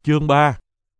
Chương 3.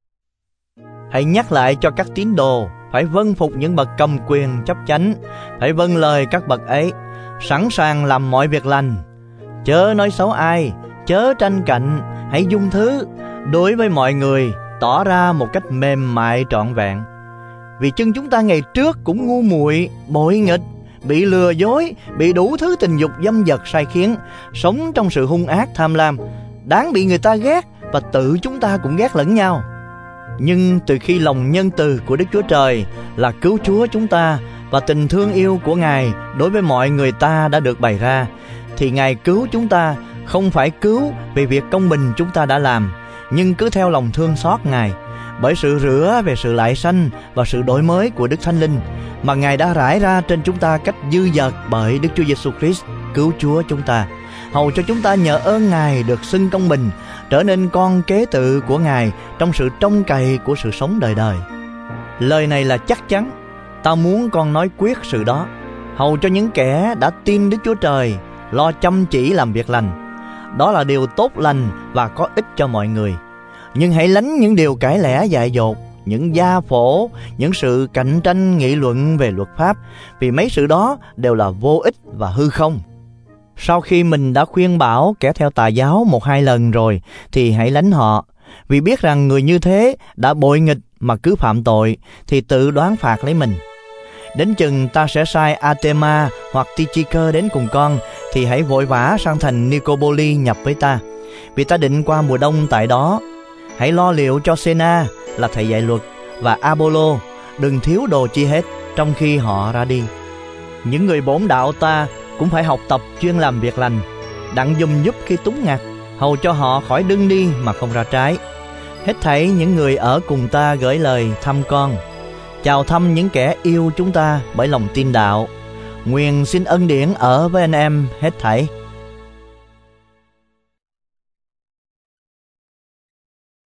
Hãy nhắc lại cho các tín đồ phải vâng phục những bậc cầm quyền chấp chánh, phải vâng lời các bậc ấy, sẵn sàng làm mọi việc lành. Chớ nói xấu ai, chớ tranh cạnh, hãy dung thứ. Đối với mọi người, tỏ ra một cách mềm mại trọn vẹn. Vì chân chúng ta ngày trước cũng ngu muội, bội nghịch, bị lừa dối, bị đủ thứ tình dục dâm dật sai khiến, sống trong sự hung ác tham lam, đáng bị người ta ghét, và tự chúng ta cũng ghét lẫn nhau. Nhưng từ khi lòng nhân từ của Đức Chúa Trời là cứu Chúa chúng ta và tình thương yêu của Ngài đối với mọi người ta đã được bày ra, thì Ngài cứu chúng ta không phải cứu vì việc công bình chúng ta đã làm, nhưng cứ theo lòng thương xót Ngài, bởi sự rửa về sự lại sanh và sự đổi mới của Đức Thánh Linh mà Ngài đã rải ra trên chúng ta cách dư dật bởi Đức Chúa Giêsu Christ cứu Chúa chúng ta, hầu cho chúng ta nhờ ơn Ngài được xưng công bình, trở nên con kế tự của Ngài trong sự trông cậy của sự sống đời đời. Lời này là chắc chắn. Ta muốn con nói quyết sự đó, hầu cho những kẻ đã tin Đức Chúa Trời lo chăm chỉ làm việc lành. Đó là điều tốt lành và có ích cho mọi người. Nhưng hãy lánh những điều cãi lẽ dại dột, những gia phổ, những sự cạnh tranh nghị luận về luật pháp, vì mấy sự đó đều là vô ích và hư không. Sau khi mình đã khuyên bảo kẻ theo tà giáo 1-2 lần rồi, thì hãy lánh họ, vì biết rằng người như thế đã bội nghịch mà cứ phạm tội, thì tự đoán phạt lấy mình. Đến chừng ta sẽ sai Artema hoặc Tychicus đến cùng con, thì hãy vội vã sang thành Nicopoli nhập với ta, vì ta định qua mùa đông tại đó. Hãy lo liệu cho Sena là thầy dạy luật và Apollo, đừng thiếu đồ chi hết trong khi họ ra đi. Những người bổn đạo ta cũng phải học tập chuyên làm việc lành, đặng giùm giúp khi túng ngặt, hầu cho họ khỏi đưng đi mà không ra trái. Hết thảy những người ở cùng ta gửi lời thăm con. Chào thăm những kẻ yêu chúng ta bởi lòng tin đạo. Nguyện xin ân điển ở với anh em hết thảy.